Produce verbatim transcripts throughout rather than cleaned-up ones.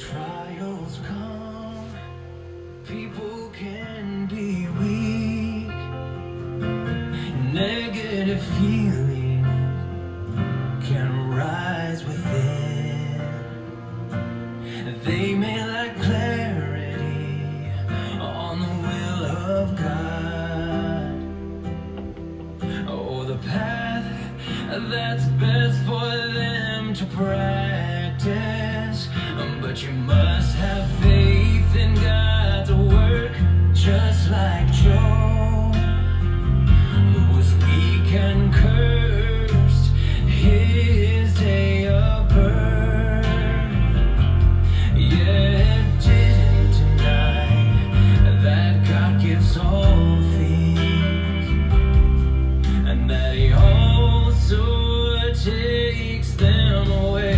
trials come, people can be weak. Negative feeling can rise within. They may lack clarity on the will of God, or the path that's best for them to practice. But you must have faith in God to work, just like Job, who was weak and cursed his day of birth. Yet didn't deny that God gives all things, and that He also takes them away.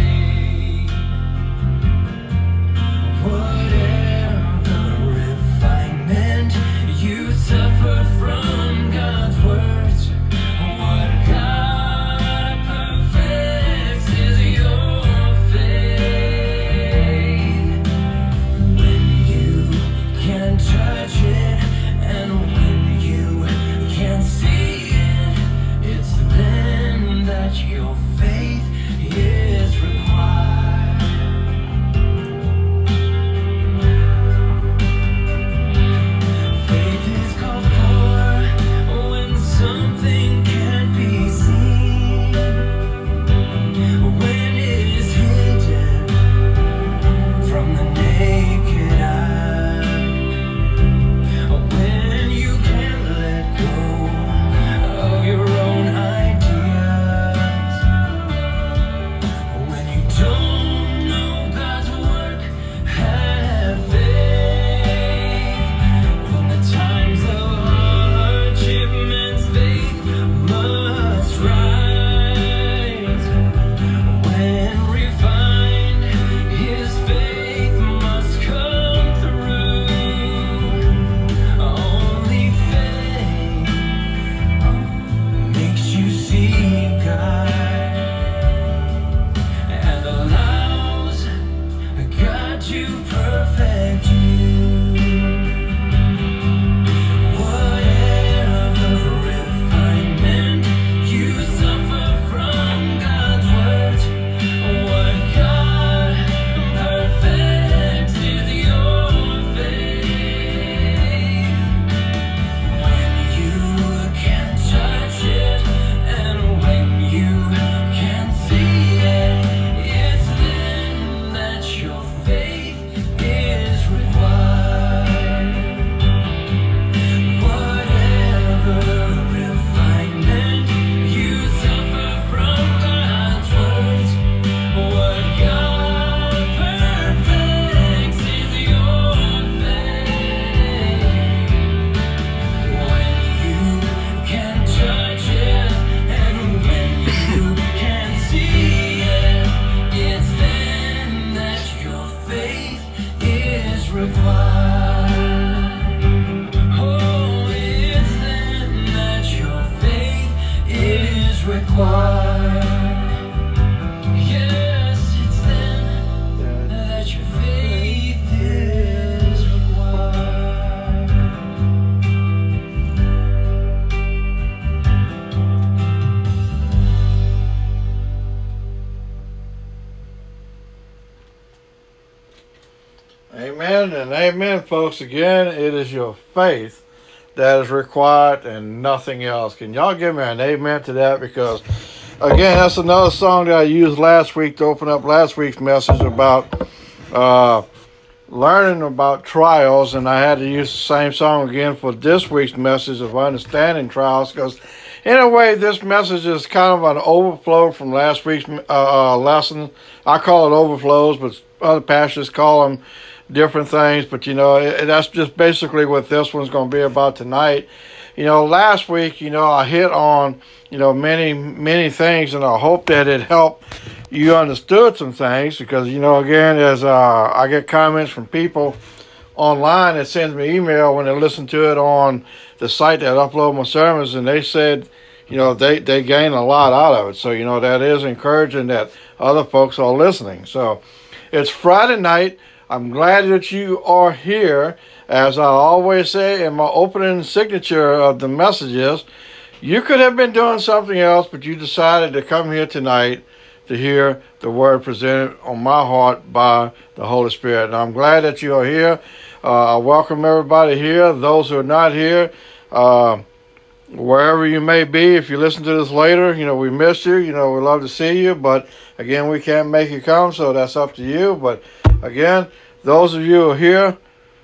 Amen and amen, folks. Again, it is your faith that is required and nothing else. Can y'all give me an amen to that? Because, again, that's another song that I used last week to open up last week's message about uh, learning about trials, and I had to use the same song again for this week's message of understanding trials, because in a way, this message is kind of an overflow from last week's uh, uh, lesson. I call it overflows, but other pastors call them different things. But, you know, it, that's just basically what this one's going to be about tonight. You know, last week, you know, I hit on, you know, many, many things, and I hope that it helped you understood some things, because, you know, again, as uh, I get comments from people online that sends me email when they listen to it on the site that upload my sermons, and they said, you know, they, they gain a lot out of it. So, you know, that is encouraging that other folks are listening. So it's Friday night. I'm glad that you are here. As I always say in my opening signature of the messages, you could have been doing something else, but you decided to come here tonight to hear the word presented on my heart by the Holy Spirit. And I'm glad that you are here. Uh, I welcome everybody here. Those who are not here, uh, wherever you may be, if you listen to this later, you know, we miss you. You know, we love to see you. But again, we can't make you come, so that's up to you. But again, those of you who are here,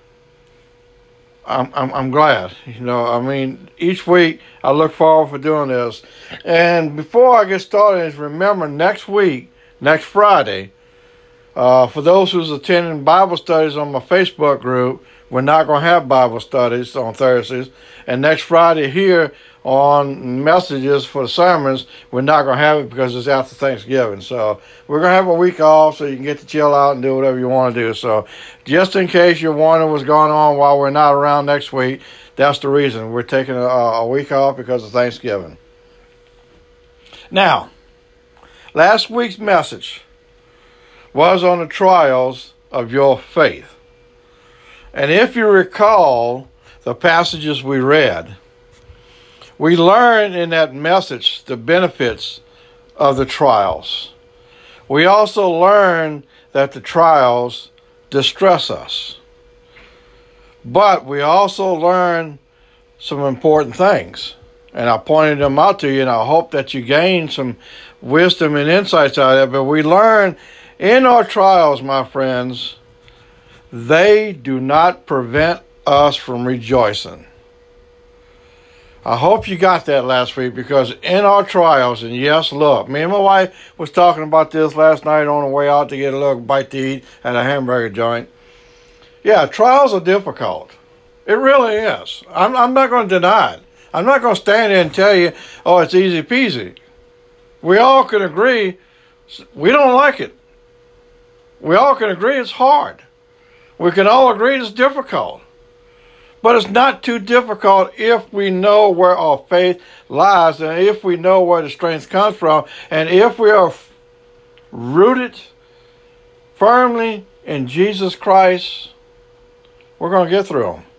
I'm, I'm I'm glad. You know, I mean, each week I look forward for doing this. And before I get started, remember next week, next Friday, uh, for those who's attending Bible studies on my Facebook group, we're not going to have Bible studies on Thursdays. And next Friday here on messages for the sermons, we're not going to have it because it's after Thanksgiving. So we're going to have a week off so you can get to chill out and do whatever you want to do. So just in case you're wondering what's going on while we're not around next week, that's the reason. We're taking a, a week off because of Thanksgiving. Now, last week's message was on the trials of your faith. And if you recall the passages we read, we learned in that message the benefits of the trials. We also learned that the trials distress us. But we also learned some important things. And I pointed them out to you, and I hope that you gain some wisdom and insights out of it. But we learned in our trials, my friends, they do not prevent us from rejoicing. I hope you got that last week, because in our trials, and yes, look, me and my wife was talking about this last night on the way out to get a little bite to eat at a hamburger joint. Yeah, trials are difficult. It really is. I'm, I'm not going to deny it. I'm not going to stand there and tell you, oh, it's easy peasy. We all can agree we don't like it. We all can agree it's hard. We can all agree it's difficult. But it's not too difficult if we know where our faith lies, and if we know where the strength comes from, and if we are rooted firmly in Jesus Christ, we're going to get through them.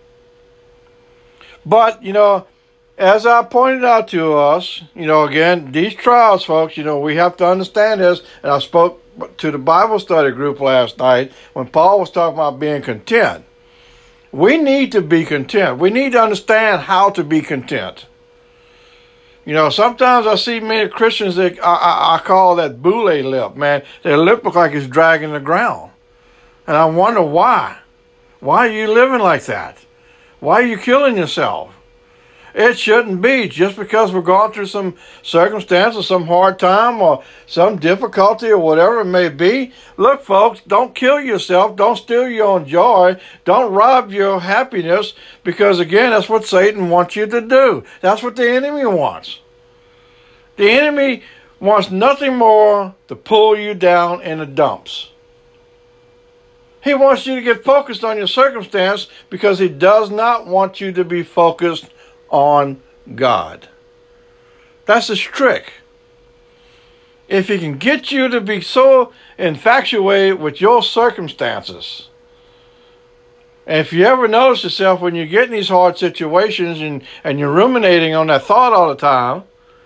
But, you know, as I pointed out to us, you know, again, these trials, folks, you know, we have to understand this, and I spoke to the Bible study group last night when Paul was talking about being content. We need to be content. We need to understand how to be content. You know, sometimes I see many Christians that I, I, I call that boule lip, man. Their lip look like it's dragging the ground. And I wonder why. Why are you living like that? Why are you killing yourself? It shouldn't be just because we're going through some circumstance or some hard time or some difficulty or whatever it may be. Look, folks, don't kill yourself. Don't steal your own joy. Don't rob your happiness, because, again, that's what Satan wants you to do. That's what the enemy wants. The enemy wants nothing more to pull you down in the dumps. He wants you to get focused on your circumstance because he does not want you to be focused on God. That's his trick. If he can get you to be so infatuated with your circumstances, and if you ever notice yourself when you get in these hard situations and, and you're ruminating on that thought all the time,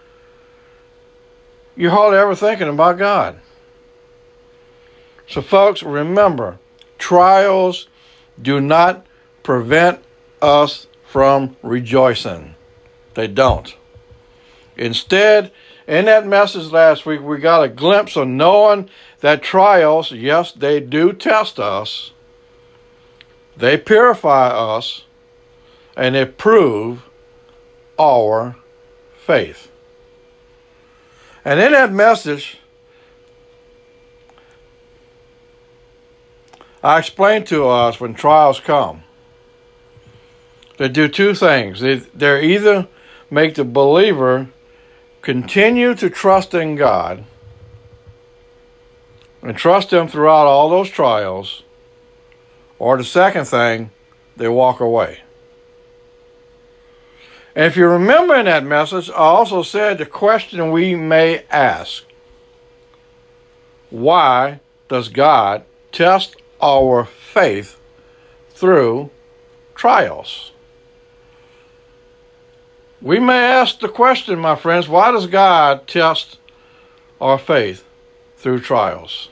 you're hardly ever thinking about God. So, folks, remember, trials do not prevent us from rejoicing. They don't. Instead, in that message last week, we got a glimpse of knowing that trials, yes, they do test us, they purify us, and they prove our faith. And in that message, I explained to us when trials come, they do two things. They they're either make the believer continue to trust in God and trust Him throughout all those trials, or the second thing, they walk away. And if you remember in that message, I also said the question we may ask: why does God test our faith through trials. We may ask the question, my friends, why does God test our faith through trials?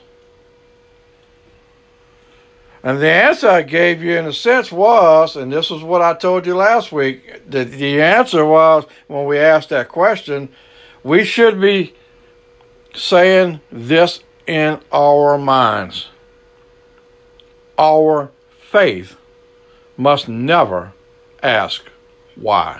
And the answer I gave you in a sense was, and this is what I told you last week, that the answer was, when we asked that question, we should be saying this in our minds. Our faith must never ask why.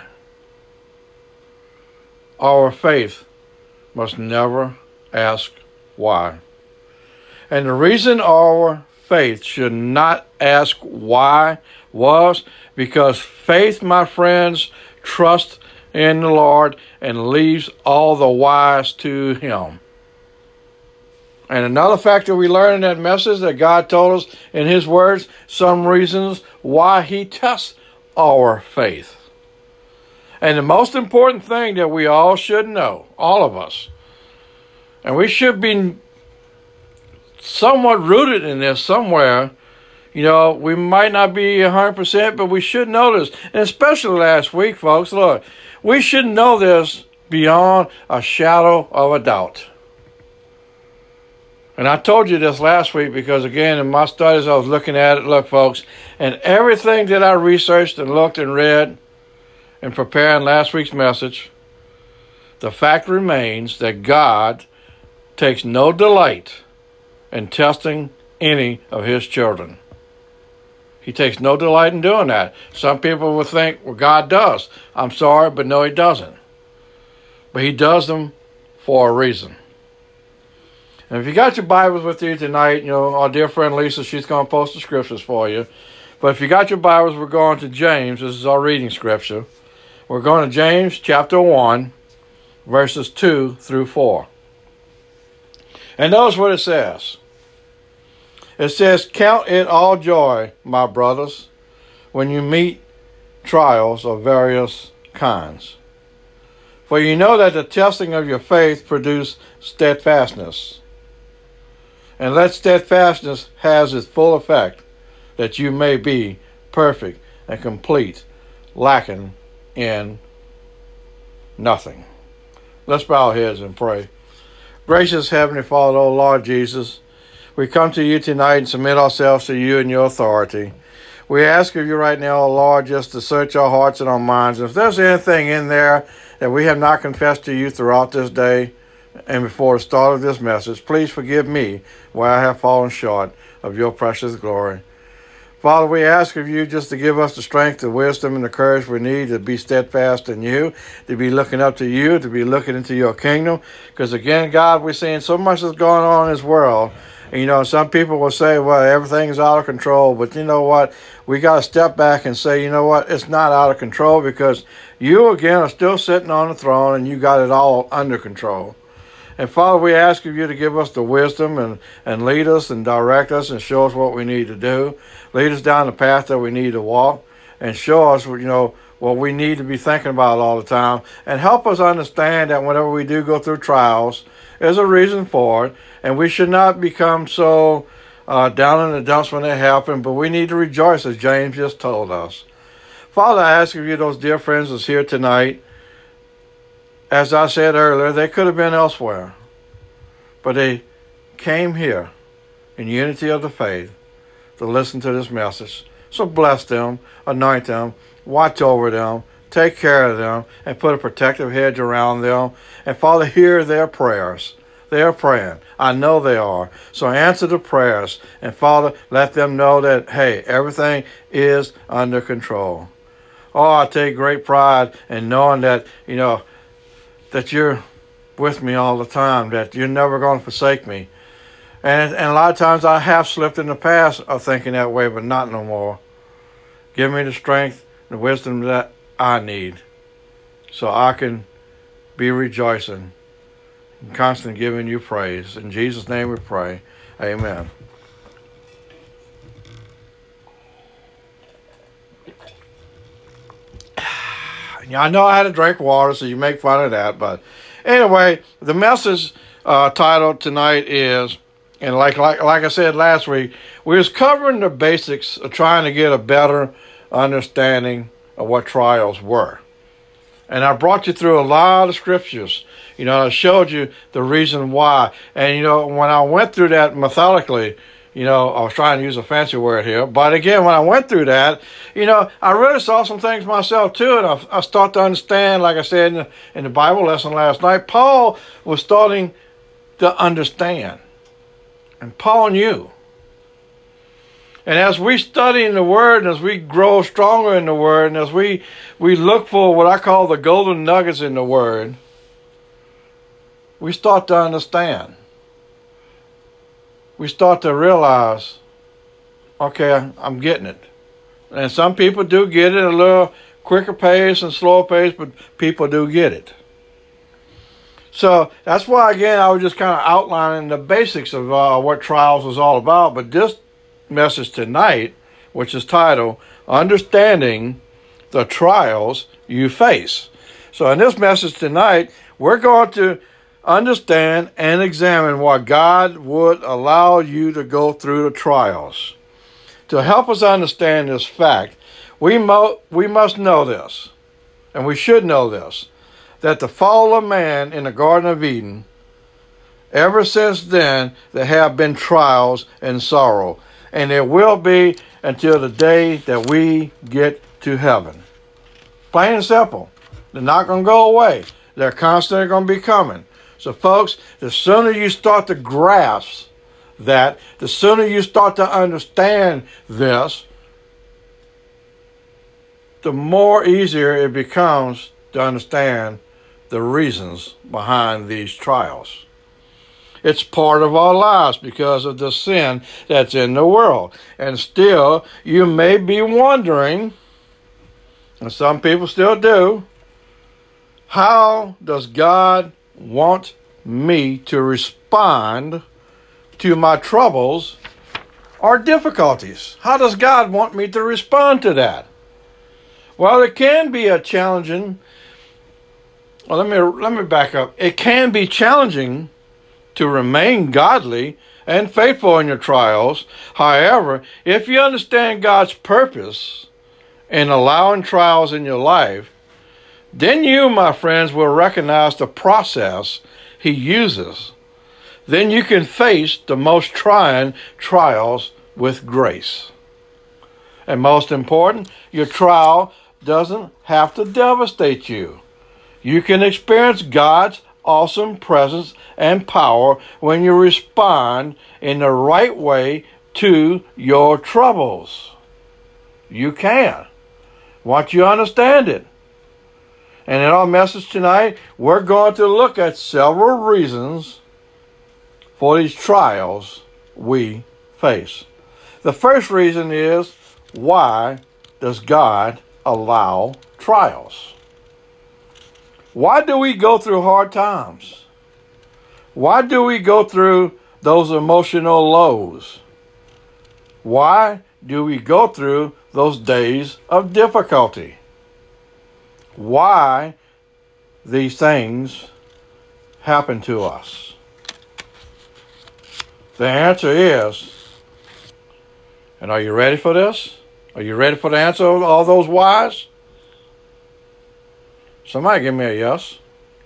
Our faith must never ask why. And the reason our faith should not ask why was because faith, my friends, trusts in the Lord and leaves all the whys to Him. And another factor we learned in that message that God told us in His words, some reasons why He tests our faith. And the most important thing that we all should know, all of us, and we should be somewhat rooted in this somewhere. You know, we might not be one hundred percent, but we should know this. And especially last week, folks, look, we should know this beyond a shadow of a doubt. And I told you this last week because, again, in my studies, I was looking at it. Look, folks, and everything that I researched and looked and read in preparing last week's message, the fact remains that God takes no delight in testing any of His children. He takes no delight in doing that. Some people will think, well, God does. I'm sorry, but no, He doesn't. But He does them for a reason. And if you got your Bibles with you tonight, you know, our dear friend Lisa, she's going to post the scriptures for you. But if you got your Bibles, we're going to James. This is our reading scripture. We're going to James chapter one, verses two through four. And notice what it says. It says, "Count it all joy, my brothers, when you meet trials of various kinds. For you know that the testing of your faith produces steadfastness. And let steadfastness has its full effect, that you may be perfect and complete, lacking in nothing." Let's bow our heads and pray. Gracious Heavenly Father, O Lord Jesus, we come to you tonight and submit ourselves to you and your authority. We ask of you right now, O Lord, just to search our hearts and our minds. If there's anything in there that we have not confessed to you throughout this day and before the start of this message, please forgive me where I have fallen short of your precious glory. Father, we ask of you just to give us the strength, the wisdom, and the courage we need to be steadfast in you, to be looking up to you, to be looking into your kingdom. Because again, God, we're seeing so much that's going on in this world. And, you know, some people will say, well, everything is out of control. But you know what? We got to step back and say, you know what? It's not out of control because you, again, are still sitting on the throne and you got it all under control. And Father, we ask of you to give us the wisdom and, and lead us and direct us and show us what we need to do. Lead us down the path that we need to walk and show us, you know, what we need to be thinking about all the time. And help us understand that whenever we do go through trials, there's a reason for it. And we should not become so uh, down in the dumps when they happen, but we need to rejoice, as James just told us. Father, I ask of you, those dear friends that's here tonight, as I said earlier, they could have been elsewhere, but they came here in unity of the faith to listen to this message. So bless them, anoint them, watch over them, take care of them, and put a protective hedge around them. And Father, hear their prayers. They are praying. I know they are. So answer the prayers. And Father, let them know that, hey, everything is under control. Oh, I take great pride in knowing that, you know, that you're with me all the time, that you're never going to forsake me. And, and a lot of times I have slipped in the past of thinking that way, but not no more. Give me the strength, the wisdom that I need so I can be rejoicing and constantly giving you praise. In Jesus' name we pray. Amen. I know I had to drink water, so you make fun of that. But anyway, the message uh, titled tonight is And like, like, like I said last week, we was covering the basics of trying to get a better understanding of what trials were. And I brought you through a lot of scriptures. You know, I showed you the reason why. And, you know, when I went through that methodically, you know, I was trying to use a fancy word here. But again, when I went through that, you know, I really saw some things myself too. And I, I started to understand, like I said in the, in the Bible lesson last night, Paul was starting to understand. And Paul knew. And as we study in the Word, and as we grow stronger in the Word, and as we, we look for what I call the golden nuggets in the Word, we start to understand. We start to realize, okay, I'm getting it. And some people do get it at a little quicker pace and slower pace, but people do get it. So that's why, again, I was just kind of outlining the basics of uh, what trials was all about. But this message tonight, which is titled, Understanding the Trials You Face. So in this message tonight, we're going to understand and examine why God would allow you to go through the trials. To help us understand this fact, we, mo- we must know this, and we should know this, that the fall of man in the Garden of Eden, ever since then, there have been trials and sorrow. And there will be until the day that we get to heaven. Plain and simple. They're not going to go away. They're constantly going to be coming. So folks, the sooner you start to grasp that, the sooner you start to understand this, the more easier it becomes to understand the reasons behind these trials. It's part of our lives because of the sin that's in the world. And still, you may be wondering, and some people still do, how does God want me to respond to my troubles or difficulties? How does God want me to respond to that? Well, it can be a challenging, well, let me, let me back up. It can be challenging to remain godly and faithful in your trials. However, if you understand God's purpose in allowing trials in your life, then you, my friends, will recognize the process He uses. Then you can face the most trying trials with grace. And most important, your trial doesn't have to devastate you. You can experience God's awesome presence and power when you respond in the right way to your troubles. You can, once you understand it. And in our message tonight, we're going to look at several reasons for these trials we face. The first reason is, why does God allow trials? Why do we go through hard times? Why do we go through those emotional lows? Why do we go through those days of difficulty? Why these things happen to us? The answer is, and are you ready for this? Are you ready for the answer of all those whys? Somebody give me a yes.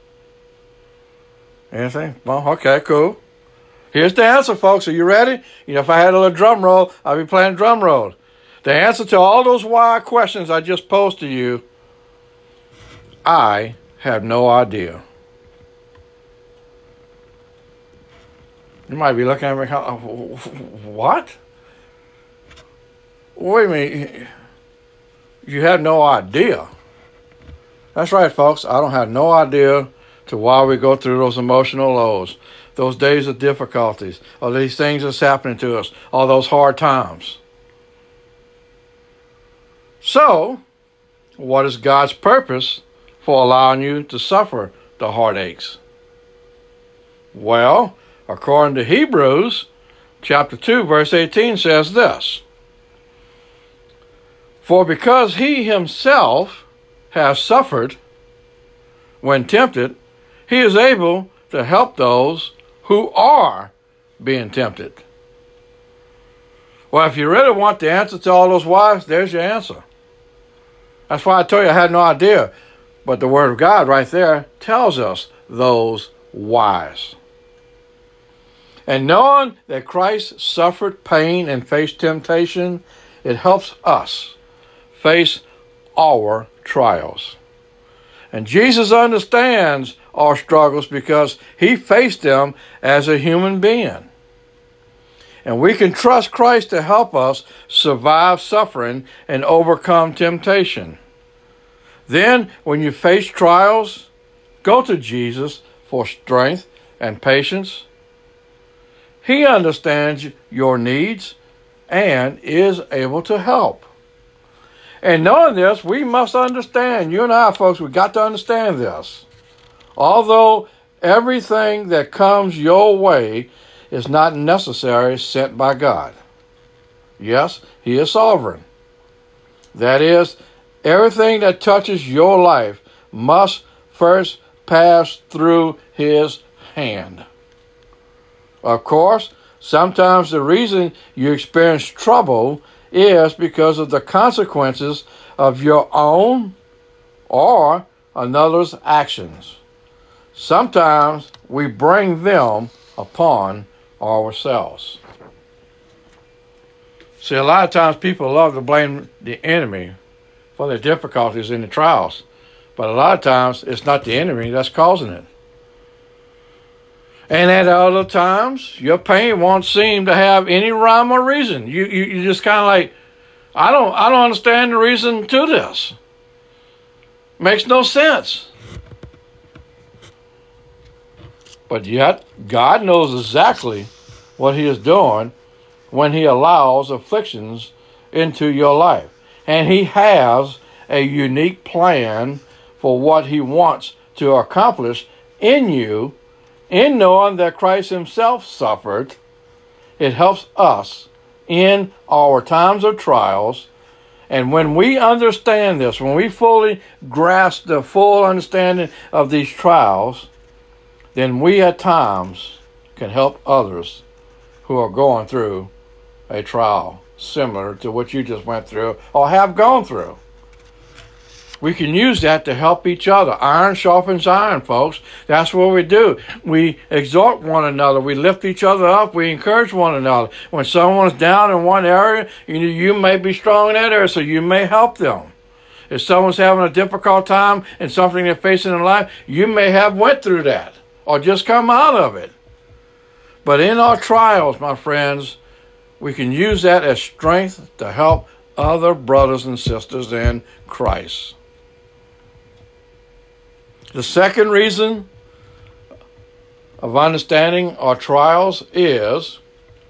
Anything? Well, okay, cool. Here's the answer, folks. Are you ready? You know, if I had a little drum roll, I'd be playing drum roll. The answer to all those why questions I just posed to you, I have no idea. You might be looking at me, what? Wait a minute. You have no idea. That's right, folks. I don't have no idea to why we go through those emotional lows, those days of difficulties, or these things that's happening to us, all those hard times. So, what is God's purpose for allowing you to suffer the heartaches? Well, according to Hebrews chapter two, verse eighteen says this, "For because he himself has suffered when tempted, he is able to help those who are being tempted? Well, if you really want the answer to all those whys, there's your answer. That's why I told you I had no idea. But the Word of God right there tells us those whys. And knowing that Christ suffered pain and faced temptation, it helps us face our trials. And Jesus understands our struggles because he faced them as a human being. And we can trust Christ to help us survive suffering and overcome temptation. Then, when you face trials, go to Jesus for strength and patience. He understands your needs and is able to help. And knowing this, we must understand, you and I, folks, we've got to understand this. Although everything that comes your way is not necessarily sent by God. Yes, he is sovereign. That is, everything that touches your life must first pass through his hand. Of course, sometimes the reason you experience trouble is because of the consequences of your own or another's actions. Sometimes we bring them upon ourselves. See, a lot of times people love to blame the enemy for their difficulties in the trials. But a lot of times it's not the enemy that's causing it. And at other times, your pain won't seem to have any rhyme or reason. You you you just kind of like, I don't I don't understand the reason to this. Makes no sense. But yet, God knows exactly what he is doing when he allows afflictions into your life. And he has a unique plan for what he wants to accomplish in you. In knowing that Christ himself suffered, it helps us in our times of trials. And when we understand this, when we fully grasp the full understanding of these trials, then we at times can help others who are going through a trial similar to what you just went through or have gone through. We can use that to help each other. Iron sharpens iron, folks. That's what we do. We exhort one another. We lift each other up. We encourage one another. When someone's down in one area, you, you may be strong in that area, so you may help them. If someone's having a difficult time and something they're facing in life, you may have went through that or just come out of it. But in our trials, my friends, we can use that as strength to help other brothers and sisters in Christ. The second reason of understanding our trials is,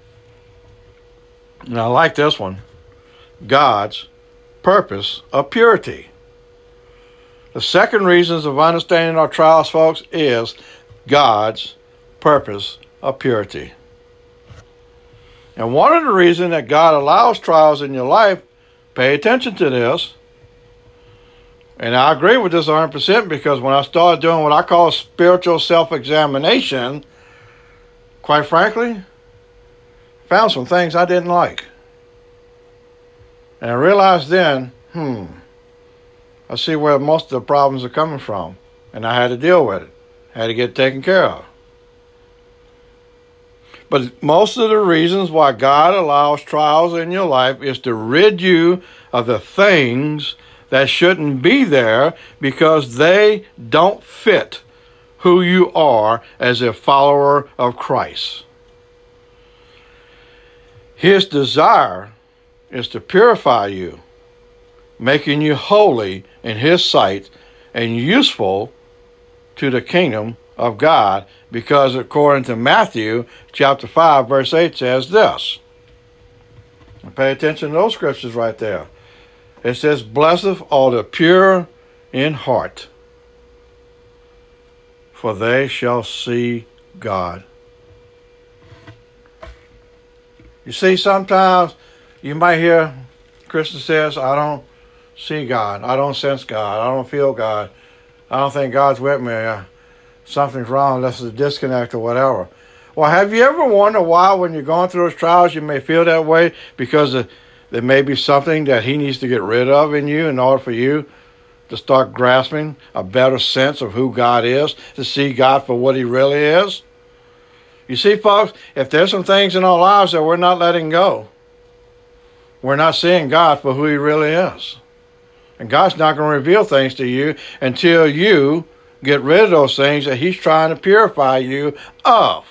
and I like this one, God's purpose of purity. The second reasons of understanding our trials, folks, is God's purpose of purity. And one of the reasons that God allows trials in your life, pay attention to this, and I agree with this one hundred percent because when I started doing what I call spiritual self-examination, quite frankly, found some things I didn't like. And I realized then, hmm, I see where most of the problems are coming from. And I had to deal with it. I had to get it taken care of. But most of the reasons why God allows trials in your life is to rid you of the things that shouldn't be there because they don't fit who you are as a follower of Christ. His desire is to purify you, making you holy in his sight and useful to the kingdom of God, because according to Matthew chapter five, verse eight says this. And pay attention to those scriptures right there. It says, "Blessed are the pure in heart, for they shall see God." You see, sometimes you might hear Christian says, "I don't see God. I don't sense God. I don't feel God. I don't think God's with me. Something's wrong. This is a disconnect or whatever." Well, have you ever wondered why when you're going through those trials you may feel that way? Because of, there may be something that he needs to get rid of in you in order for you to start grasping a better sense of who God is, to see God for what he really is. You see, folks, if there's some things in our lives that we're not letting go, we're not seeing God for who he really is. And God's not going to reveal things to you until you get rid of those things that he's trying to purify you of.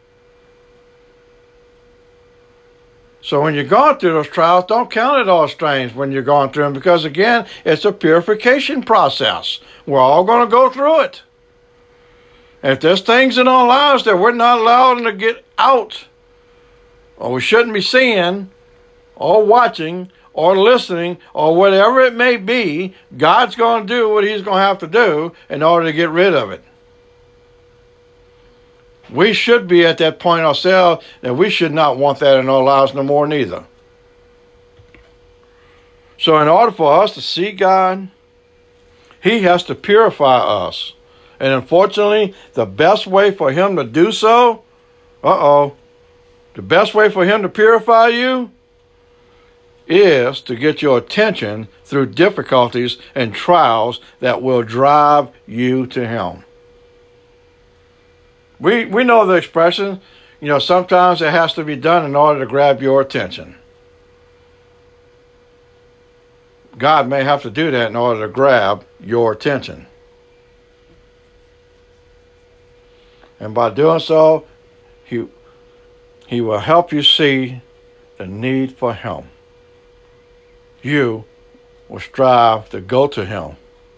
So when you're going through those trials, don't count it all strange when you're going through them, because again, it's a purification process. We're all going to go through it. And if there's things in our lives that we're not allowing to get out, or we shouldn't be seeing, or watching, or listening, or whatever it may be, God's going to do what he's going to have to do in order to get rid of it. We should be at that point ourselves, and we should not want that in our lives no more neither. So in order for us to see God, he has to purify us. And unfortunately, the best way for him to do so, uh-oh, the best way for him to purify you is to get your attention through difficulties and trials that will drive you to him. We we know the expression, you know, sometimes it has to be done in order to grab your attention. God may have to do that in order to grab your attention. And by doing so, he, he will help you see the need for him. You will strive to go to him.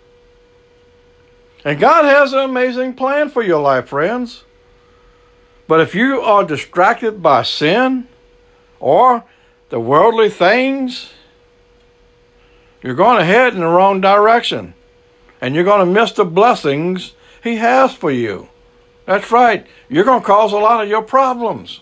And God has an amazing plan for your life, friends. But if you are distracted by sin or the worldly things, you're going to head in the wrong direction. And you're going to miss the blessings he has for you. That's right. You're going to cause a lot of your problems.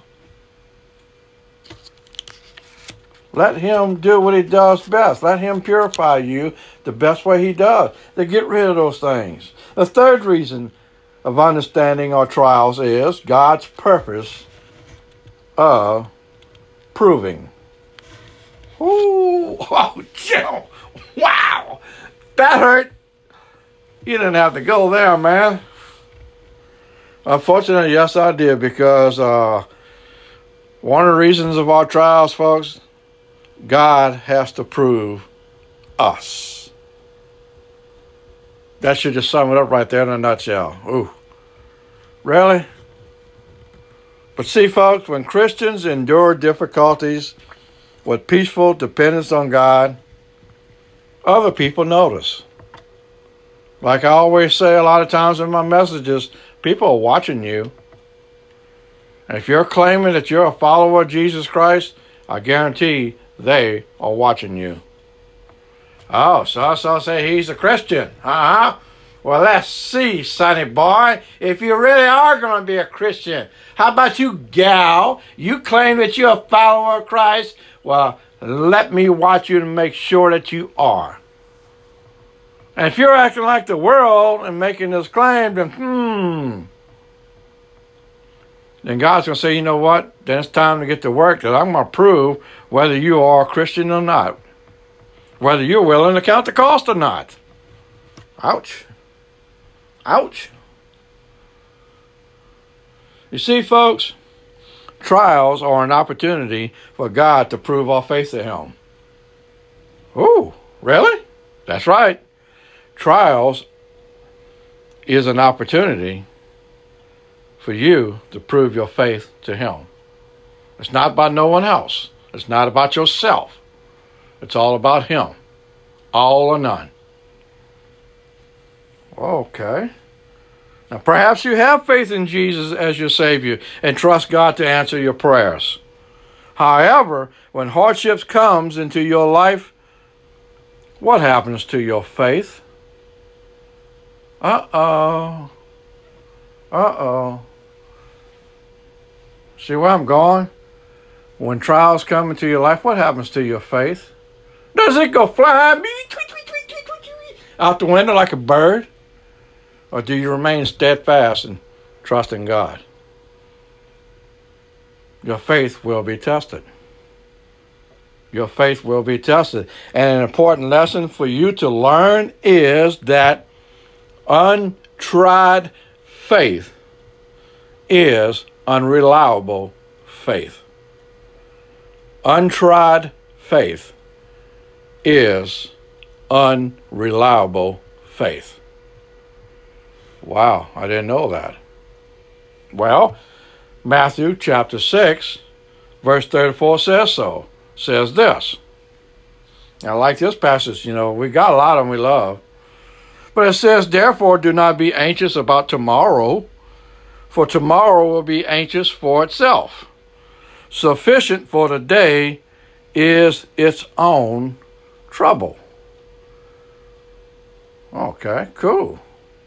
Let him do what he does best. Let him purify you the best way he does, to get rid of those things. The third reason of understanding our trials is God's purpose of proving. Ooh, oh, Joe. Wow. That hurt. You didn't have to go there, man. Unfortunately, yes, I did, because uh, one of the reasons of our trials, folks, God has to prove us. That should just sum it up right there in a nutshell. Ooh. Really? But see, folks, when Christians endure difficulties with peaceful dependence on God, other people notice. Like I always say a lot of times in my messages, people are watching you. And if you're claiming that you're a follower of Jesus Christ, I guarantee they are watching you. Oh, so so say he's a Christian. Uh-huh. Well, let's see, sonny boy, if you really are going to be a Christian. How about you, gal? You claim that you're a follower of Christ? Well, let me watch you to make sure that you are. And if you're acting like the world and making this claim, then hmm, then God's going to say, you know what? Then it's time to get to work, that I'm going to prove whether you are a Christian or not. Whether you're willing to count the cost or not. Ouch. Ouch. You see, folks, trials are an opportunity for God to prove our faith to him. Ooh, really? That's right. Trials is an opportunity for you to prove your faith to him. It's not about no one else. It's not about yourself. It's all about him. All or none. Okay. Now perhaps you have faith in Jesus as your Savior and trust God to answer your prayers. However, when hardships comes into your life, what happens to your faith? Uh-oh. Uh-oh. See where I'm going? When trials come into your life, what happens to your faith? Does it go flying out the window like a bird? Or do you remain steadfast and trust in God? your faith will be tested. Your faith will be tested. And an important lesson for you to learn is that untried faith is unreliable faith. Untried faith is unreliable faith. Wow, I didn't know that. Well, Matthew chapter six, verse thirty-four says so. Says this. I like this passage, you know, we got a lot of them we love. But it says, therefore, do not be anxious about tomorrow, for tomorrow will be anxious for itself. Sufficient for the day is its own trouble. Okay, cool.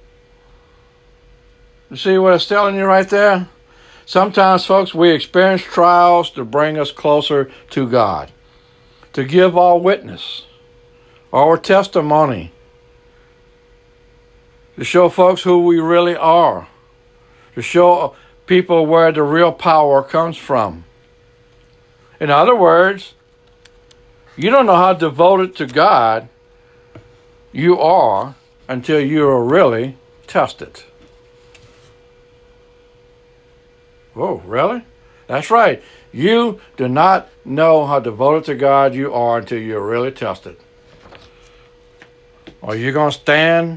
You see what it's telling you right there? Sometimes, folks, we experience trials to bring us closer to God, to give our witness, our testimony, to show folks who we really are, to show people where the real power comes from. In other words, you don't know how devoted to God you are until you are really tested. Oh, really? That's right. You do not know how devoted to God you are until you're really tested. Are you going to stand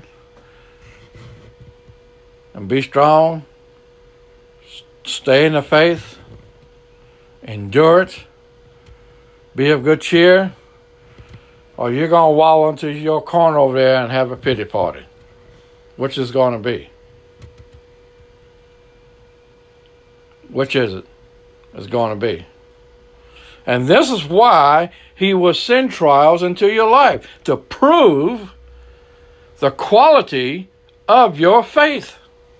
and be strong? Stay in the faith? Endure it? Be of good cheer? Or you're going to wallow into your corner over there and have a pity party? Which is going to be? Which is it? It's going to be. And this is why he will send trials into your life, to prove the quality of your faith.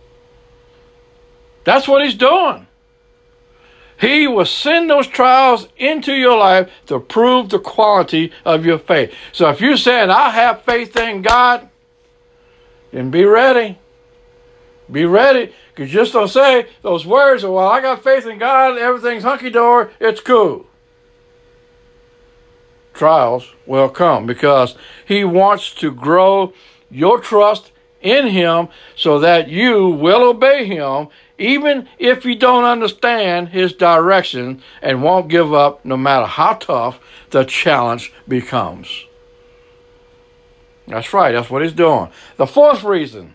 That's what he's doing. He will send those trials into your life to prove the quality of your faith. So if you're saying, I have faith in God, then be ready. Be ready. Because just don't say those words, well, I got faith in God, everything's hunky-dory, it's cool. Trials will come because he wants to grow your trust in him so that you will obey him even if you don't understand his direction and won't give up no matter how tough the challenge becomes. That's right, that's what he's doing. The fourth reason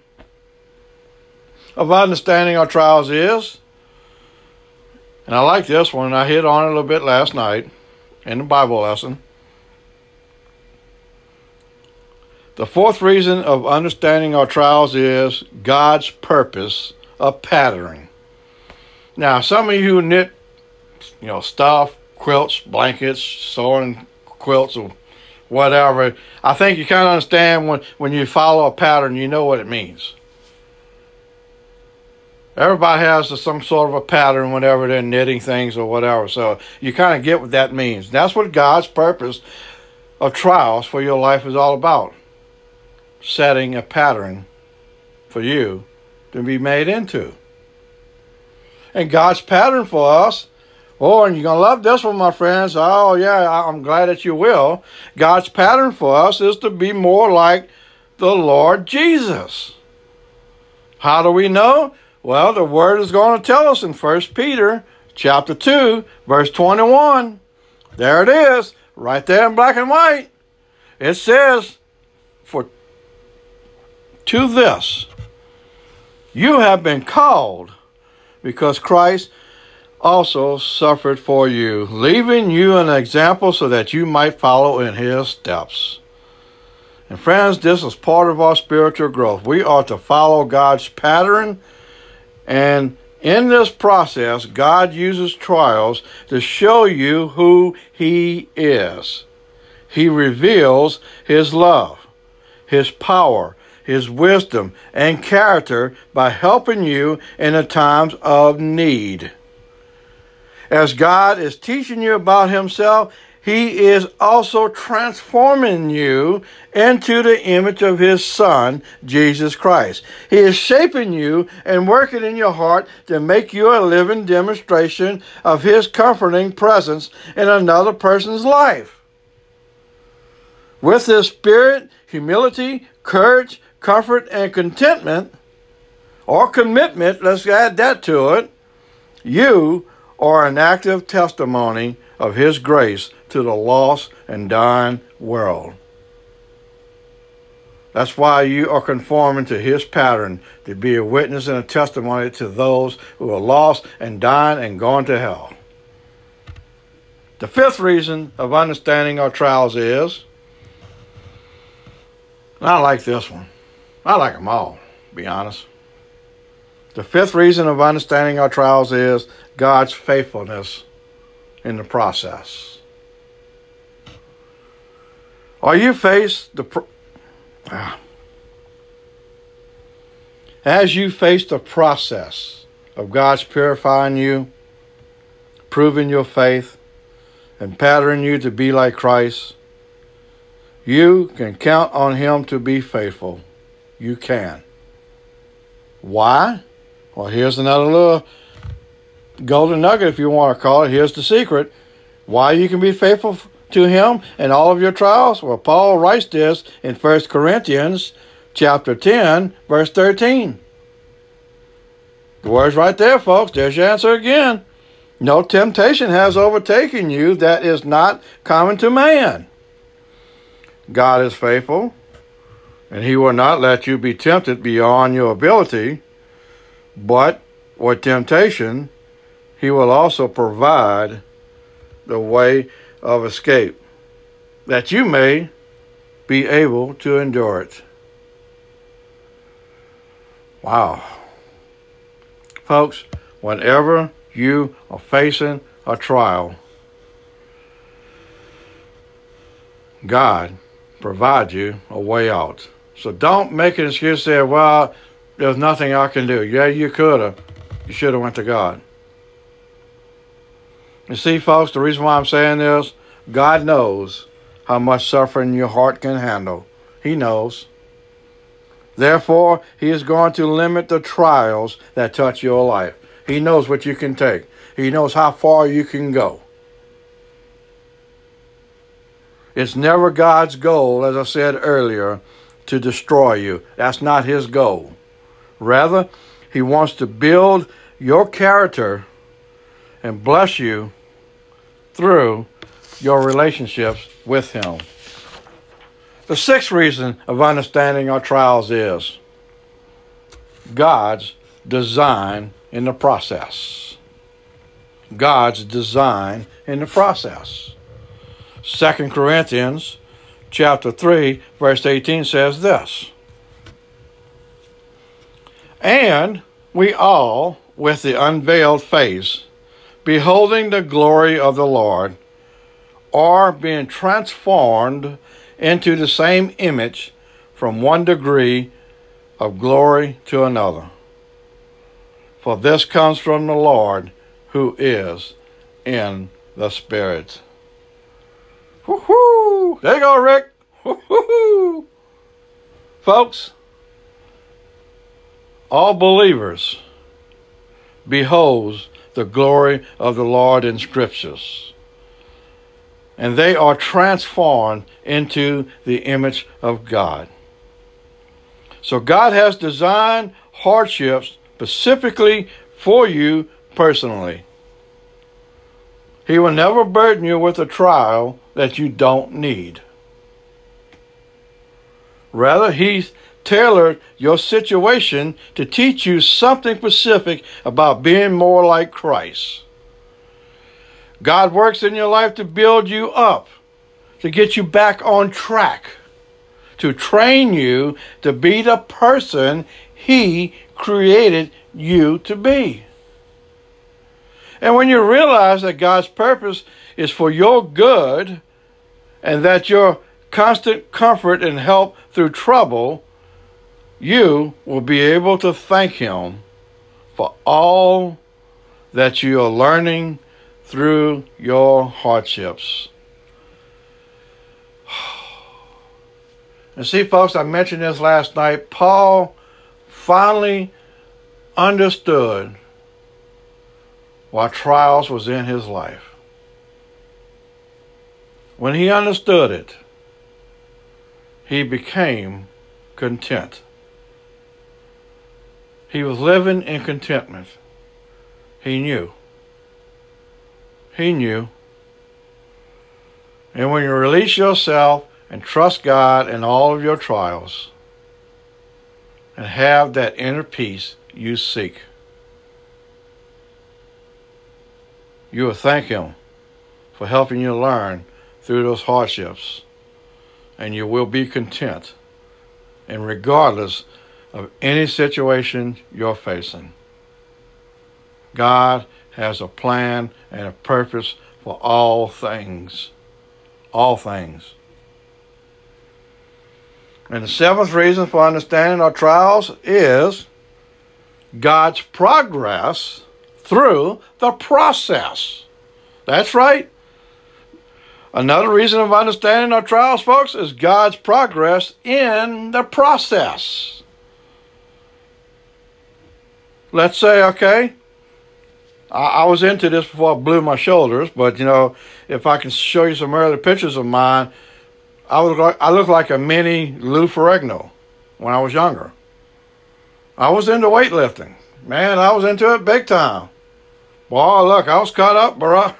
of understanding our trials is, and I like this one, I hit on it a little bit last night in the Bible lesson. The fourth reason of understanding our trials is God's purpose of patterning. Now, some of you who knit, you know, stuff, quilts, blankets, sewing quilts, or whatever, I think you kind of understand when, when you follow a pattern, you know what it means. Everybody has some sort of a pattern whenever they're knitting things or whatever. So you kind of get what that means. That's what God's purpose of trials for your life is all about. Setting a pattern for you to be made into. And God's pattern for us, oh, and you're going to love this one, my friends. Oh, yeah, I'm glad that you will. God's pattern for us is to be more like the Lord Jesus. How do we know? Well, the word is going to tell us in First Peter chapter two, verse twenty-one. There it is, right there in black and white. It says, for to this you have been called, because Christ also suffered for you, leaving you an example so that you might follow in his steps. And friends, this is part of our spiritual growth. We are to follow God's pattern. And in this process, God uses trials to show you who he is. He reveals his love, his power, his wisdom, and character by helping you in the times of need. As God is teaching you about himself, He is also transforming you into the image of his Son, Jesus Christ. He is shaping you and working in your heart to make you a living demonstration of his comforting presence in another person's life. With his spirit, humility, courage, comfort, and contentment, or commitment, let's add that to it, you are an active testimony of his grace to the lost and dying world. That's why you are conforming to his pattern, to be a witness and a testimony to those who are lost and dying and going to hell. The fifth reason of understanding our trials is, and I like this one. I like them all, to be honest. The fifth reason of understanding our trials is God's faithfulness in the process. Are you faced the pro- ah. As you face the process of God's purifying you, proving your faith, and patterning you to be like Christ, you can count on him to be faithful. You can. Why? Well, here's another little golden nugget, if you want to call it. Here's the secret. Why you can be faithful to him in all of your trials? Well, Paul writes this in First Corinthians chapter ten, verse thirteen. The word's right there, folks. There's your answer again. No temptation has overtaken you that is not common to man. God is faithful, and he will not let you be tempted beyond your ability, but with temptation, he will also provide the way of escape, that you may be able to endure it. Wow. Folks, whenever you are facing a trial, God provides you a way out. So don't make an excuse say, well, there's nothing I can do. Yeah, you could have. You should have went to God. You see, folks, the reason why I'm saying this, God knows how much suffering your heart can handle. He knows. Therefore, he is going to limit the trials that touch your life. He knows what you can take. He knows how far you can go. It's never God's goal, as I said earlier, to destroy you. That's not his goal. Rather, he wants to build your character and bless you through your relationships with him. The sixth reason of understanding our trials is God's design in the process. God's design in the process. Second Corinthians chapter three, verse eighteen says this. And we all, with the unveiled face, beholding the glory of the Lord, are being transformed into the same image from one degree of glory to another. For this comes from the Lord, who is in the Spirit. Woo-hoo! There you go, Rick. Woo-hoo! Folks, all believers behold the glory of the Lord in Scriptures, and they are transformed into the image of God. So God has designed hardships specifically for you personally. He will never burden you with a trial that you don't need. Rather, he's tailored your situation to teach you something specific about being more like Christ. God works in your life to build you up, to get you back on track, to train you to be the person he created you to be. And when you realize that God's purpose is for your good and that your constant comfort and help through trouble, you will be able to thank him for all that you are learning through your hardships. And see, folks, I mentioned this last night. Paul finally understood why trials was in his life. When he understood it, he became content. He was living in contentment. He knew. He knew. And when you release yourself and trust God in all of your trials and have that inner peace you seek, you will thank Him for helping you learn through those hardships, and you will be content, and regardless of any situation you're facing. God has a plan and a purpose for all things. All things. And the seventh reason for understanding our trials is God's progress through the process. That's right. Another reason of understanding our trials, folks, is God's progress in the process. Let's say, okay, I, I was into this before I blew my shoulders, but, you know, if I can show you some early pictures of mine, I look like, I look like a mini Lou Ferrigno when I was younger. I was into weightlifting. Man, I was into it big time. Boy, look, I was caught up, bro.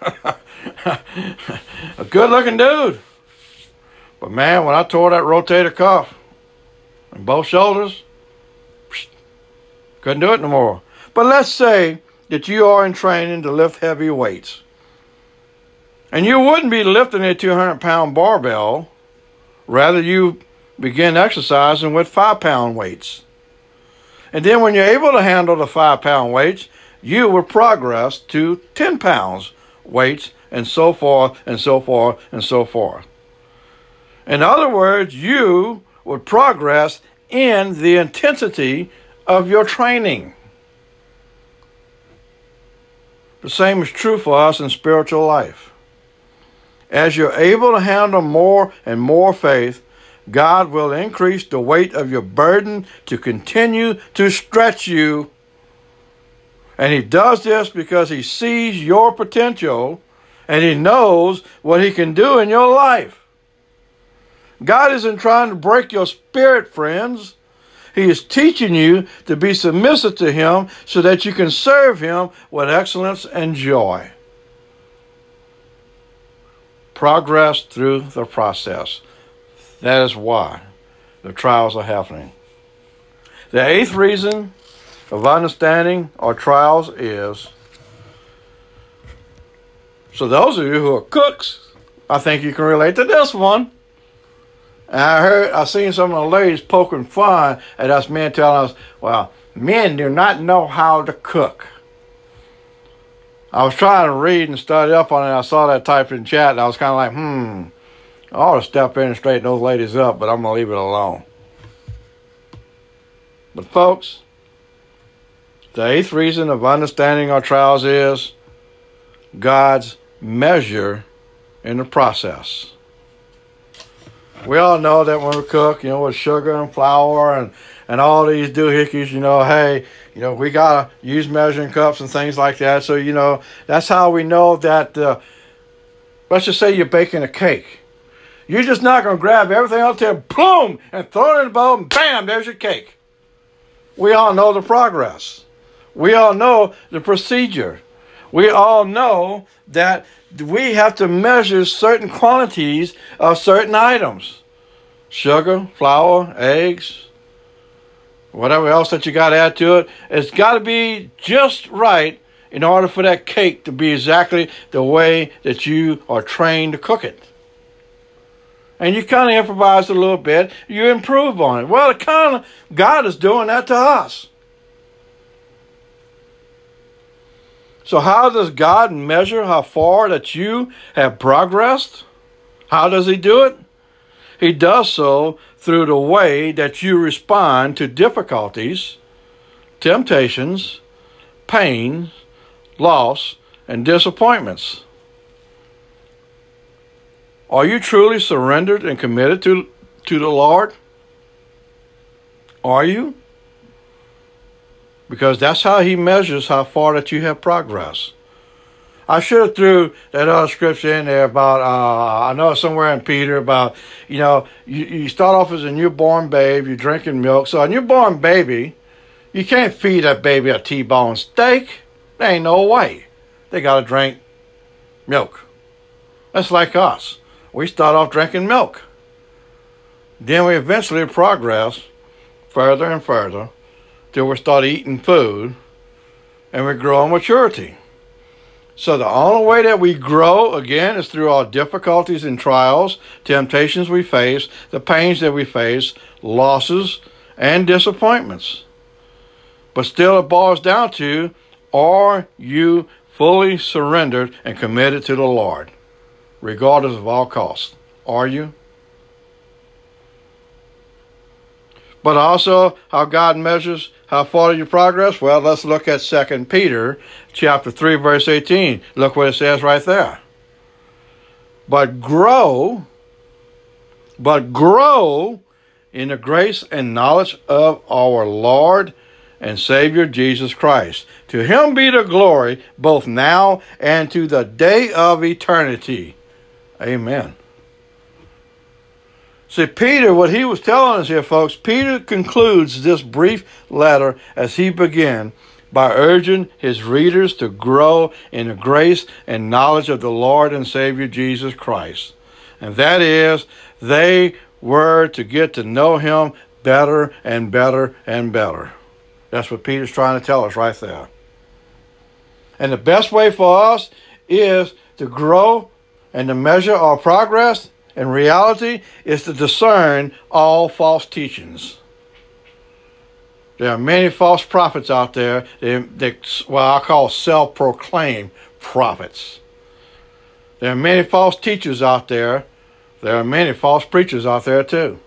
A good-looking dude. But, man, when I tore that rotator cuff in both shoulders, couldn't do it no more. But let's say that you are in training to lift heavy weights. And you wouldn't be lifting a two hundred pound barbell. Rather, you begin exercising with five pound weights. And then when you're able to handle the five pound weights, you will progress to ten pounds weights, and so forth, and so forth, and so forth. In other words, you would progress in the intensity of your training. The same is true for us in spiritual life. As you're able to handle more and more faith, God will increase the weight of your burden to continue to stretch you. And He does this because He sees your potential and He knows what He can do in your life. God isn't trying to break your spirit, friends. He is teaching you to be submissive to Him so that you can serve Him with excellence and joy. Progress through the process. That is why the trials are happening. The eighth reason of understanding our trials is, so those of you who are cooks, I think you can relate to this one. And I heard, I seen some of the ladies poking fun at us men, telling us, well, men do not know how to cook. I was trying to read and study up on it. I saw that typed in chat, and I was kind of like, hmm, I ought to step in and straighten those ladies up, but I'm going to leave it alone. But folks, the eighth reason of understanding our trials is God's measure in the process. We all know that when we cook, you know, with sugar and flour and, and all these doohickeys, you know, hey, you know, we got to use measuring cups and things like that. So, you know, that's how we know that, uh, let's just say you're baking a cake. You're just not going to grab everything out there, boom, and throw it in the bowl, and bam, there's your cake. We all know the progress. We all know the procedure. We all know that we have to measure certain quantities of certain items. Sugar, flour, eggs, whatever else that you got to add to it. It's got to be just right in order for that cake to be exactly the way that you are trained to cook it. And you kind of improvise a little bit. You improve on it. Well, it kind of, God is doing that to us. So how does God measure how far that you have progressed? How does He do it? He does so through the way that you respond to difficulties, temptations, pain, loss, and disappointments. Are you truly surrendered and committed to, to the Lord? Are you? Because that's how he measures how far that you have progressed. I should have threw that other scripture in there about, uh, I know it's somewhere in Peter about, you know, you, you start off as a newborn babe, you're drinking milk. So a newborn baby, you can't feed that baby a T-bone steak. There ain't no way. They got to drink milk. That's like us. We start off drinking milk. Then we eventually progress further and further till we start eating food and we grow in maturity. So the only way that we grow, again, is through our difficulties and trials, temptations we face, the pains that we face, losses, and disappointments. But still it boils down to, are you fully surrendered and committed to the Lord, regardless of all costs? Are you? But also, how God measures how far you progress? Well, let's look at Second Peter chapter three, verse eighteen. Look what it says right there. But grow, but grow in the grace and knowledge of our Lord and Savior Jesus Christ. To him be the glory both now and to the day of eternity. Amen. See, Peter, what he was telling us here, folks, Peter concludes this brief letter as he began by urging his readers to grow in the grace and knowledge of the Lord and Savior Jesus Christ. And that is, they were to get to know him better and better and better. That's what Peter's trying to tell us right there. And the best way for us is to grow and to measure our progress in reality is to discern all false teachings. There are many false prophets out there, they, they, what I call self-proclaimed prophets. There are many false teachers out there. There are many false preachers out there too.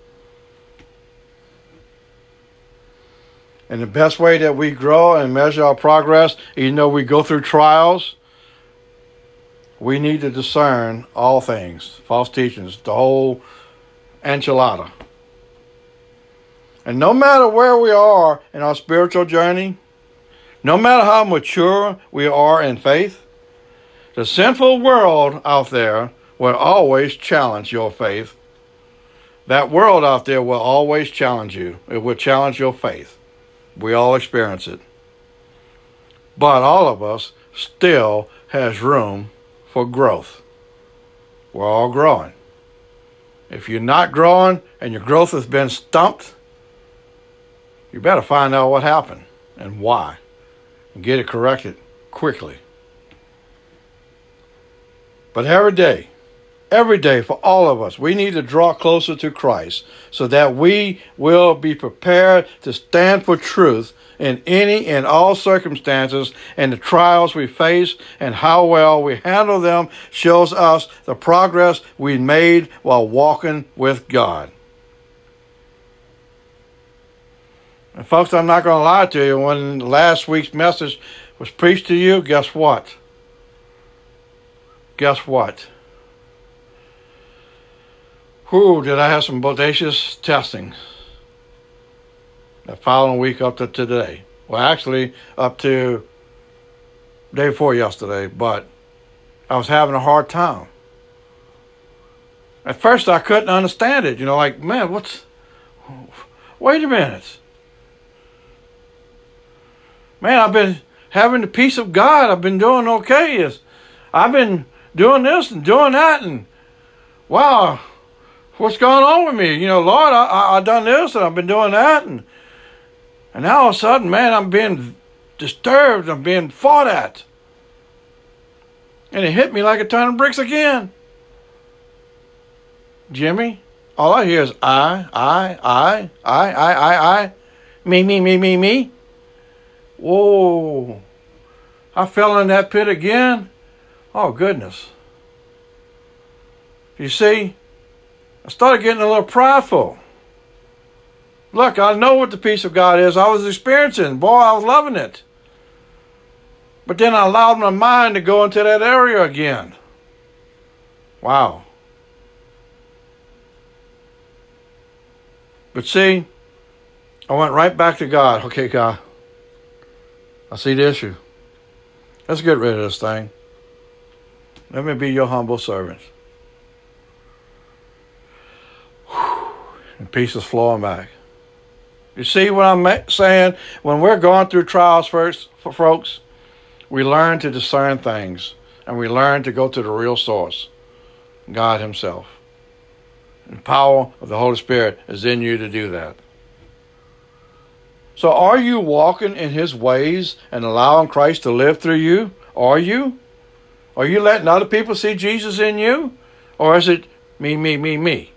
And the best way that we grow and measure our progress, even though we go through trials, we need to discern all things, false teachings, the whole enchilada. And no matter where we are in our spiritual journey, no matter how mature we are in faith, the sinful world out there will always challenge your faith. That world out there will always challenge you. It will challenge your faith. We all experience it. But all of us still has room for growth. We're all growing. If you're not growing and your growth has been stumped, you better find out what happened and why and get it corrected quickly. But every day, every day for all of us, we need to draw closer to Christ so that we will be prepared to stand for truth in any and all circumstances, and the trials we face and how well we handle them shows us the progress we made while walking with God. And folks, I'm not going to lie to you, when last week's message was preached to you, guess what? Guess what? Whew, did I have some bodacious testing the following week up to today. Well, actually, up to day before yesterday, but I was having a hard time. At first, I couldn't understand it. You know, like, man, what's... Wait a minute. Man, I've been having the peace of God. I've been doing okay. It's, I've been doing this and doing that, and wow, what's going on with me? You know, Lord, I, I, I've done this and I've been doing that, and and now all of a sudden, man, I'm being disturbed. I'm being fought at. And it hit me like a ton of bricks again. Jimmy, all I hear is I, I, I, I, I, I, I, me, me, me, me, me. Whoa. I fell in that pit again. Oh, goodness. You see, I started getting a little prideful. Look, I know what the peace of God is. I was experiencing. Boy, I was loving it. But then I allowed my mind to go into that area again. Wow. But see, I went right back to God. Okay, God, I see the issue. Let's get rid of this thing. Let me be your humble servant. Whew. And peace is flowing back. You see what I'm saying? When we're going through trials first, for folks, we learn to discern things, and we learn to go to the real source, God himself. The power of the Holy Spirit is in you to do that. So are you walking in his ways and allowing Christ to live through you? Are you? Are you letting other people see Jesus in you? Or is it me, me, me, me?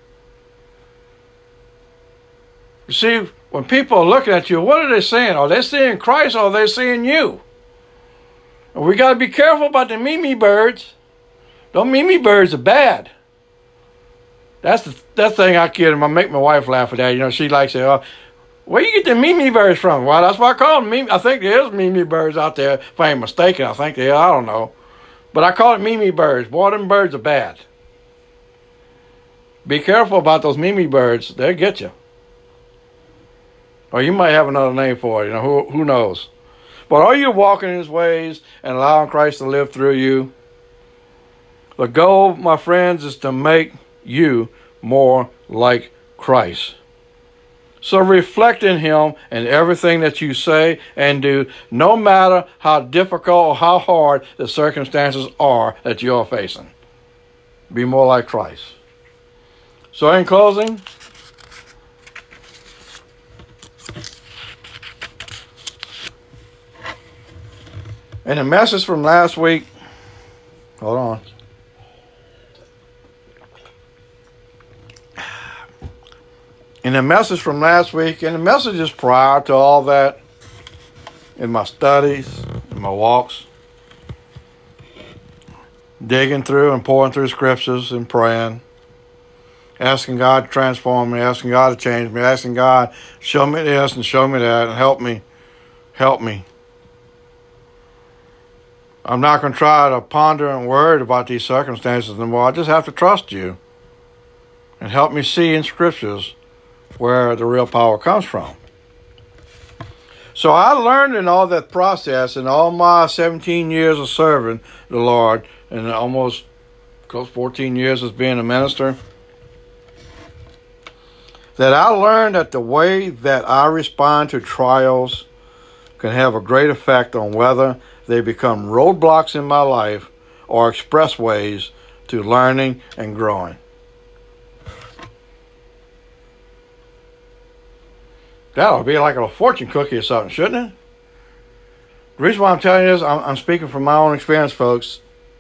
You see, when people are looking at you, what are they saying? Are they seeing Christ or are they seeing you? And we got to be careful about the me-me birds. Those me-me birds are bad. That's the that thing I kid them. I make my wife laugh at that. You know, she likes it. Oh, where you get the me-me birds from? Well, that's what I call them. Me- I think there is me-me birds out there. If I ain't mistaken, I think there are. I don't know. But I call it me-me birds. Boy, them birds are bad. Be careful about those me-me birds. They'll get you. Or you might have another name for it. You know, who, who knows? But are you walking in his ways and allowing Christ to live through you? The goal, my friends, is to make you more like Christ. So reflect in him in everything that you say and do, no matter how difficult or how hard the circumstances are that you are facing. Be more like Christ. So in closing, in the message from last week, hold on. In the message from last week, and the messages prior to all that, in my studies, in my walks, digging through and pouring through scriptures and praying, asking God to transform me, asking God to change me, asking God, show me this and show me that and help me, help me. I'm not going to try to ponder and worry about these circumstances anymore. I just have to trust you and help me see in scriptures where the real power comes from. So I learned in all that process, in all my seventeen years of serving the Lord, and almost close fourteen years as being a minister, that I learned that the way that I respond to trials can have a great effect on whether they become roadblocks in my life or expressways to learning and growing. That ought to be like a fortune cookie or something, shouldn't it? The reason why I'm telling you this, I'm, I'm speaking from my own experience, folks.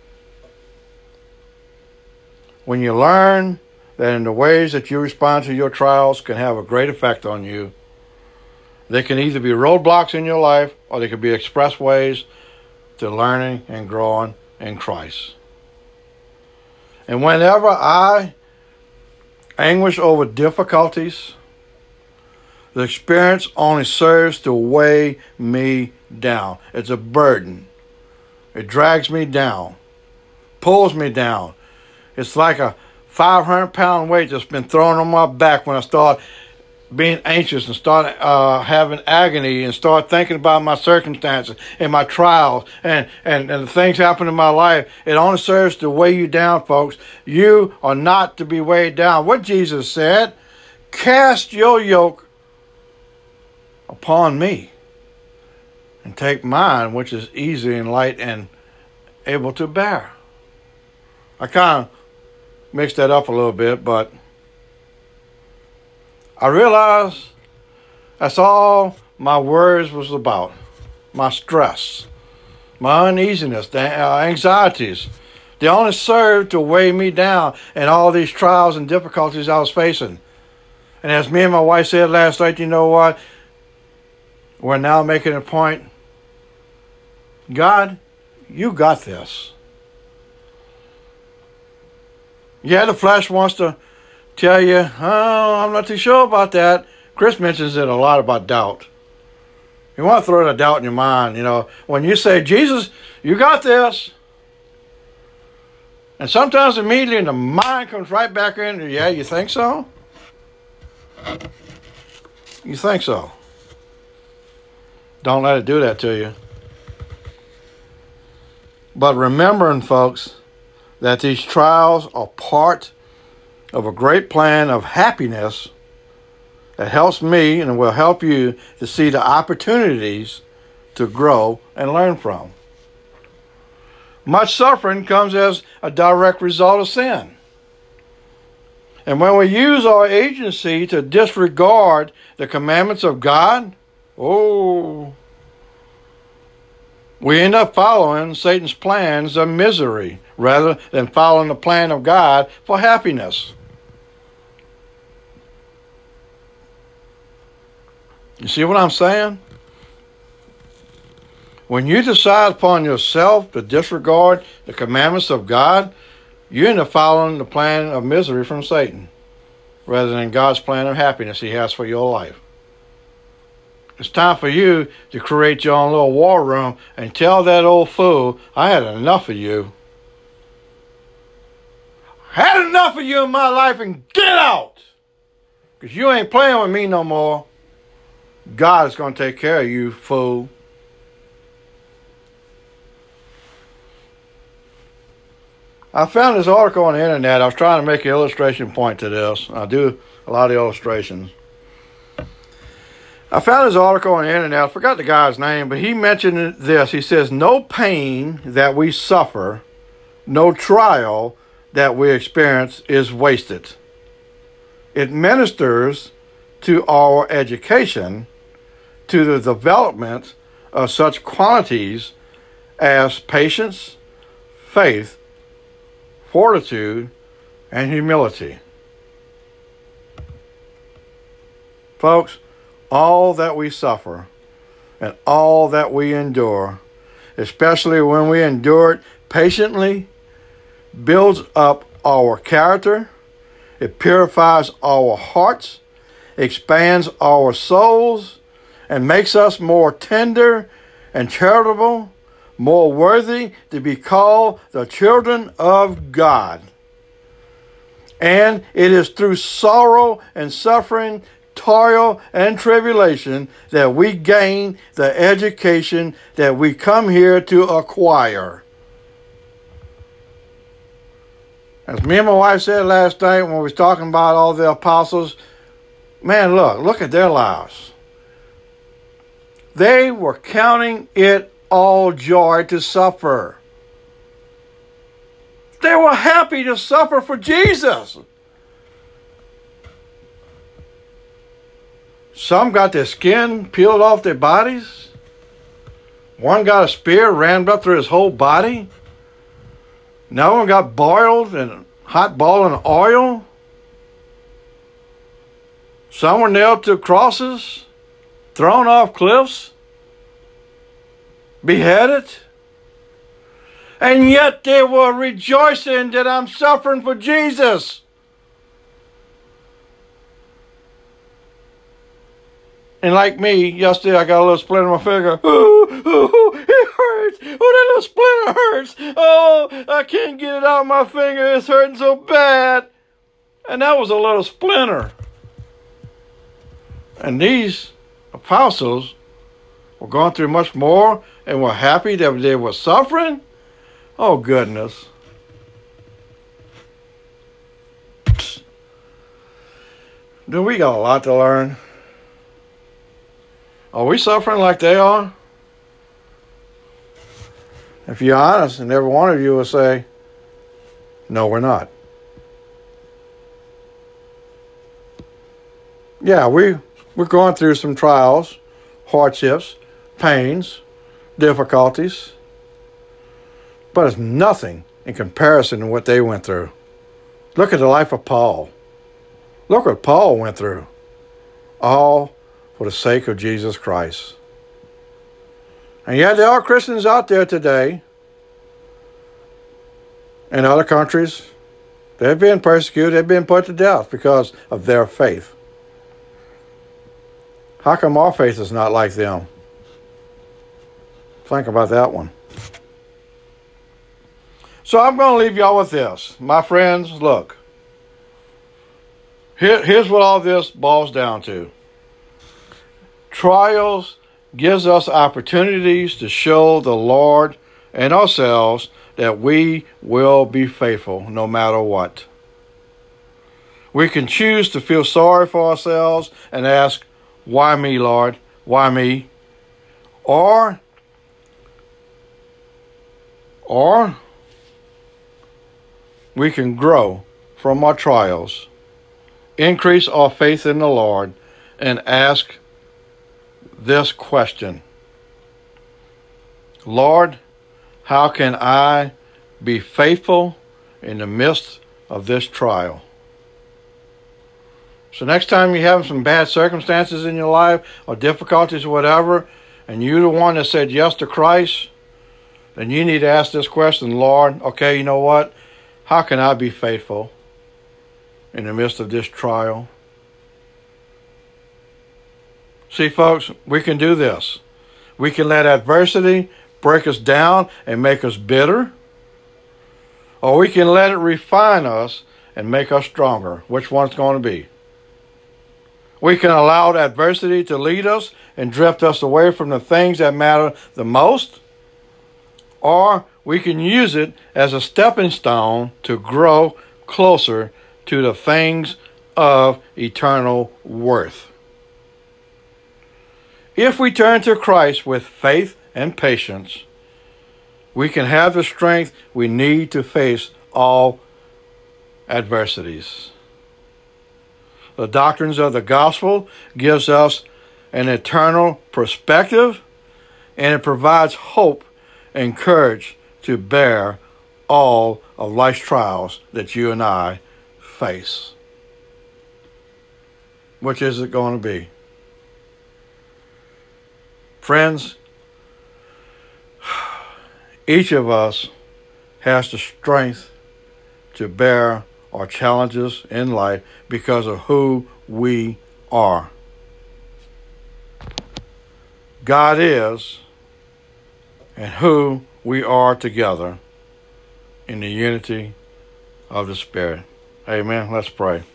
When you learn that in the ways that you respond to your trials can have a great effect on you, they can either be roadblocks in your life or they can be expressways to learning and growing in Christ. And whenever I anguish over difficulties, the experience only serves to weigh me down. It's a burden. It drags me down, pulls me down. It's like a five hundred pound weight that's been thrown on my back when I start being anxious and start uh, having agony and start thinking about my circumstances and my trials and, and, and the things happen in my life. It only serves to weigh you down, folks. You are not to be weighed down. What Jesus said, cast your yoke upon me and take mine, which is easy and light and able to bear. I kind of mixed that up a little bit, but I realized that's all my worries was about. My stress, my uneasiness, the anxieties. They only served to weigh me down in all these trials and difficulties I was facing. And as me and my wife said last night, you know what? We're now making a point. God, you got this. Yeah, the flesh wants to tell you, oh, I'm not too sure about that. Chris mentions it a lot about doubt. You want to throw the doubt in your mind, you know. When you say, Jesus, you got this. And sometimes immediately the mind comes right back in. Yeah, you think so? You think so? Don't let it do that to you. But remembering, folks, that these trials are part of a great plan of happiness that helps me and will help you to see the opportunities to grow and learn from. Much suffering comes as a direct result of sin. And when we use our agency to disregard the commandments of God, oh, we end up following Satan's plans of misery rather than following the plan of God for happiness. You see what I'm saying? When you decide upon yourself to disregard the commandments of God, you end up following the plan of misery from Satan rather than God's plan of happiness he has for your life. It's time for you to create your own little war room and tell that old fool, I had enough of you. I had enough of you in my life and get out. Because you ain't playing with me no more. God is going to take care of you, fool. I found this article on the internet. I was trying to make an illustration point to this. I do a lot of illustrations. I found this article on the internet. I forgot the guy's name, but he mentioned this. He says, no pain that we suffer, no trial that we experience is wasted. It ministers to our education, to the development of such qualities as patience, faith, fortitude, and humility. Folks, all that we suffer and all that we endure, especially when we endure it patiently, builds up our character, it purifies our hearts, expands our souls, and makes us more tender and charitable, more worthy to be called the children of God. And it is through sorrow and suffering, toil and tribulation that we gain the education that we come here to acquire. As me and my wife said last night when we was talking about all the apostles, man, look, look at their lives. They were counting it all joy to suffer. They were happy to suffer for Jesus. Some got their skin peeled off their bodies. One got a spear rammed up through his whole body. Another one got boiled in hot boiling oil. Some were nailed to crosses, thrown off cliffs, beheaded. And yet they were rejoicing that I'm suffering for Jesus. And like me, yesterday I got a little splinter in my finger. Oh, oh, it hurts. Oh, that little splinter hurts. Oh, I can't get it out of my finger. It's hurting so bad. And that was a little splinter. And these apostles were going through much more and were happy that they were suffering. Oh, goodness. Do we got a lot to learn? Are we suffering like they are? If you're honest, and every one of you will say, no, we're not. Yeah, we, we're going through some trials, hardships, pains, difficulties, but it's nothing in comparison to what they went through. Look at the life of Paul. Look what Paul went through. All for the sake of Jesus Christ. And yet there are Christians out there today in other countries. They've been persecuted. They've been put to death because of their faith. How come our faith is not like them? Think about that one. So I'm going to leave y'all with this. My friends, look. Here, here's what all this boils down to. Trials gives us opportunities to show the Lord and ourselves that we will be faithful no matter what. We can choose to feel sorry for ourselves and ask, why me, Lord? Why me? Or, or we can grow from our trials, increase our faith in the Lord, and ask this question: Lord, how can I be faithful in the midst of this trial? So next time you're having some bad circumstances in your life or difficulties or whatever, and you're the one that said yes to Christ, then you need to ask this question: Lord, okay, you know what? How can I be faithful in the midst of this trial? See, folks, we can do this. We can let adversity break us down and make us bitter, or we can let it refine us and make us stronger. Which one's going to be? We can allow adversity to lead us and drift us away from the things that matter the most, or we can use it as a stepping stone to grow closer to the things of eternal worth. If we turn to Christ with faith and patience, we can have the strength we need to face all adversities. The doctrines of the gospel gives us an eternal perspective, and it provides hope and courage to bear all of life's trials that you and I face. Which is it going to be? Friends, each of us has the strength to bear our challenges in life because of who we are. God is, and who we are together in the unity of the Spirit. Amen. Let's pray.